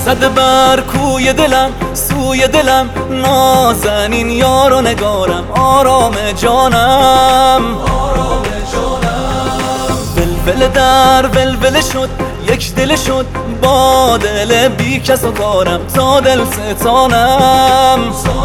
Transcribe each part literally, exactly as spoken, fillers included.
زده بر کوی دلم سوی دلم، نازنین یار و نگارم آرام جانم. ولول در ولول شد یک دل شد، با دل بی کس و کارم تا دل ستانم.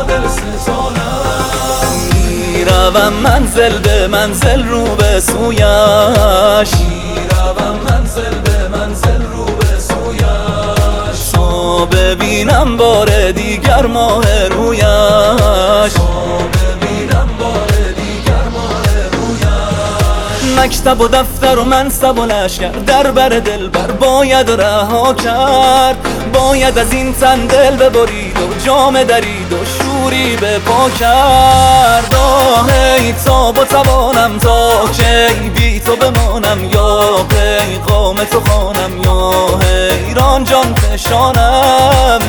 میروم منزل به منزل رو به سویش، میروم منزل به منزل رو به سویش، تا ببینم بار دیگر ماه رویش، تا ببینم بار دیگر ماه رویش. مکتب و دفتر و منصب و لشکر در بر دلبر باید رها کرد، باید از این تن دل ببرید و جام درید و شوری به پا کرد. آهی تا با توانم تا کی بی تو بمانم، یا پیغام تو خوانم یا حیران جان فشانم.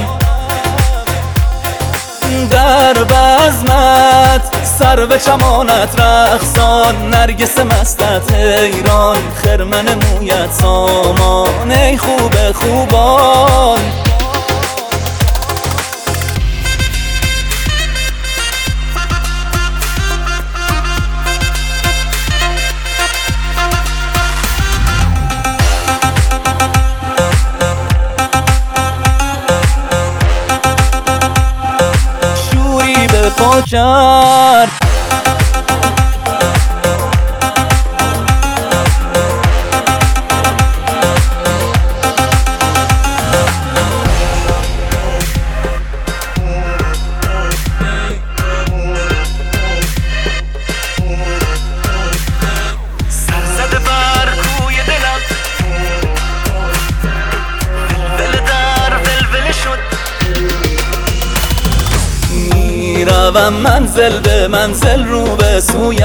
در بزمت سر به چمانت رقصان، نرگس مستت حیران خرمن مویت سامان، ای خوب خوبان. پا کرد سرزده بر کوی دلم، ولول در ولول شد. میروم منزل به منزل رو به سویش،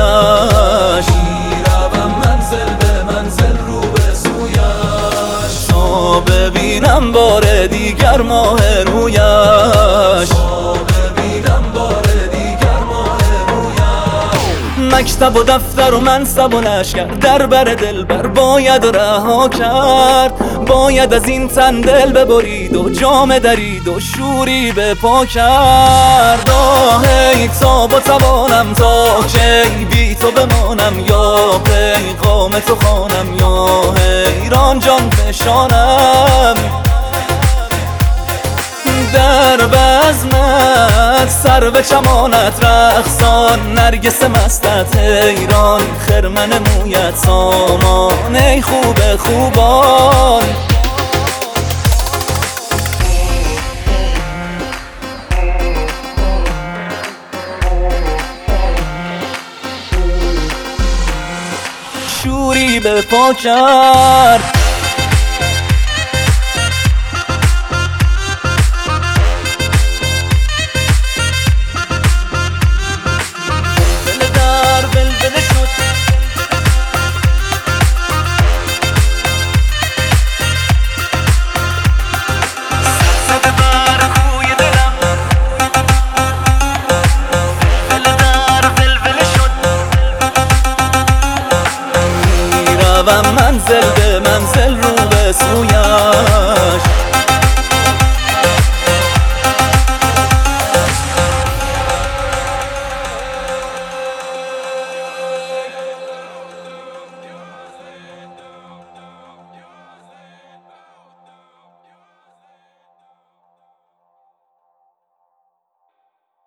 میروم منزل به منزل رو به سویش، تا ببینم بار دیگر ماه رویش، تا ببینم بار دیگر ماه رویش. مکتب و دفتر و منصب و لشکر در بر دلبر باید رها کرد، باید از این تن دل ببرید و جام درید و شوری به پا کرد. آهی تا با توانم تا کی بی تو بمانم، یا پیغام تو خوانم یا حیران جان فشانم. در بزمت سر به چمانت رقصان، نرگس مستت حیران خرمن مویت سامان، ای خوب خوبان. شوری به پا کرد